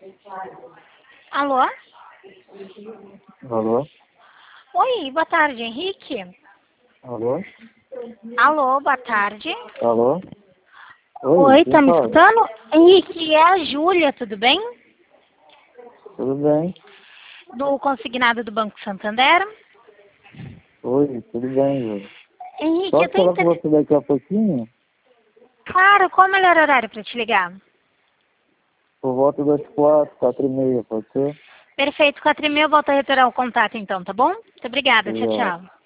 Alô? Alô? Oi, boa tarde, Henrique. Alô? Alô, boa tarde. Alô? Oi, tá quem me fala? escutando? Henrique, é a Júlia, tudo bem? Tudo bem? Do consignado do Banco Santander. Oi, tudo bem, Júlio. Henrique, eu Posso tô falar com você daqui a pouquinho? Claro, qual é o melhor horário para te ligar? Por volta das 4h30, pode ser? Perfeito, 4h30 eu volto a reiterar o contato então, tá bom? Muito obrigada, tchau, Obrigado. tchau.